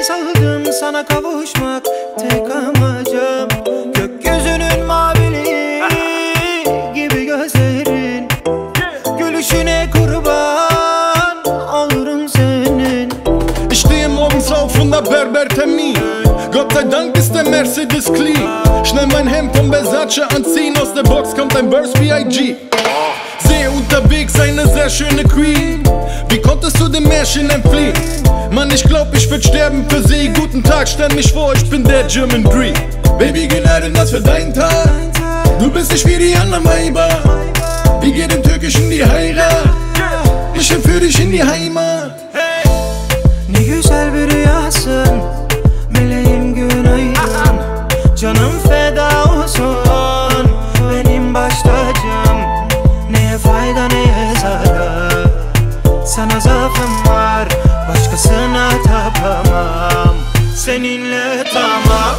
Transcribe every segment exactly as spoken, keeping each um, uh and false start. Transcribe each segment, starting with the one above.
saldım sana kavuşmak tek amacım. Gökyüzünün maviliği gibi gözlerin, gülüşüne kurban olurum senin. Ich stehe morgens auf und hab Berbertermin. Gott sei Dank ist der Mercedes clean. Schnell mein Hemd von Versace anziehen, aus der Box kommt ein Burst B I G. Sehe unterwegs eine sehr schöne Queen. Wie konntest du dem Märchen entfliehen? Mann, ich glaub, ich würd sterben für sie. Guten Tag, stell mich vor, ich bin der German Dream. Baby, günaydın, das für deinen Tag. Du bist nicht wie die anderen Weiber. Wir gehen im Türkischen die Heirat. Ich entführ dich in die Heimat. Ne güzel bir rüyasın, meleğim günaydın. Canım feda olsun, benim baş tacım. Neye fayda neye zarar, sana zaafım var, başkasına tapamam. Seninle tamam,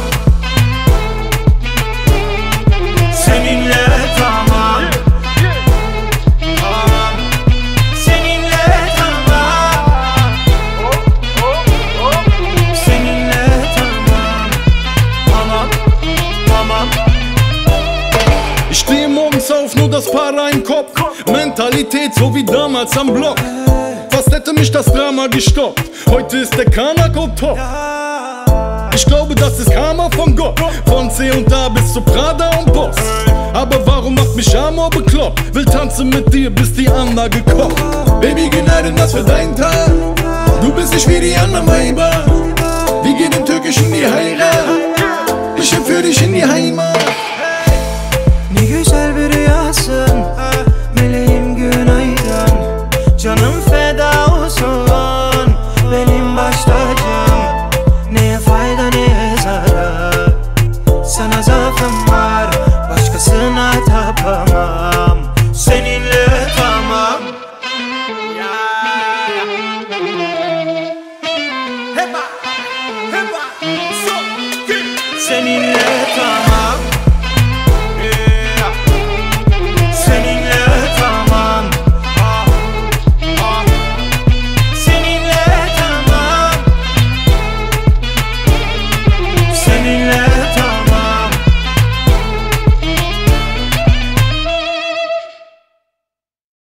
seninle tamam, tamam. Seninle tamam, seninle tamam, tamam, tamam. Ich stehe morgens auf, nur das Para im Kopf. Mentalität so wie damals am Block. Fast hätte mich das Drama gestoppt. Heute ist der Kanako top. Ich glaube, das ist Karma von Gott. Von C und A bis zu Prada und Boss. Aber warum macht mich Amor bekloppt? Will tanzen mit dir, bis die Anlage kocht. Baby, günaydın, das für deinen Tag. Du bist nicht wie die anderen Weiber. Wir gehen im Türkischen die Heirat. Ich entführ dich in die Heimat. Ne güzel bir rüyasın, meleğim günaydın. Canım feda olsun, benim baş tacım. Neye fayda neye zarar, sana zaafım var, başkasına tapamam. Seninle tamam. Seninle tamam.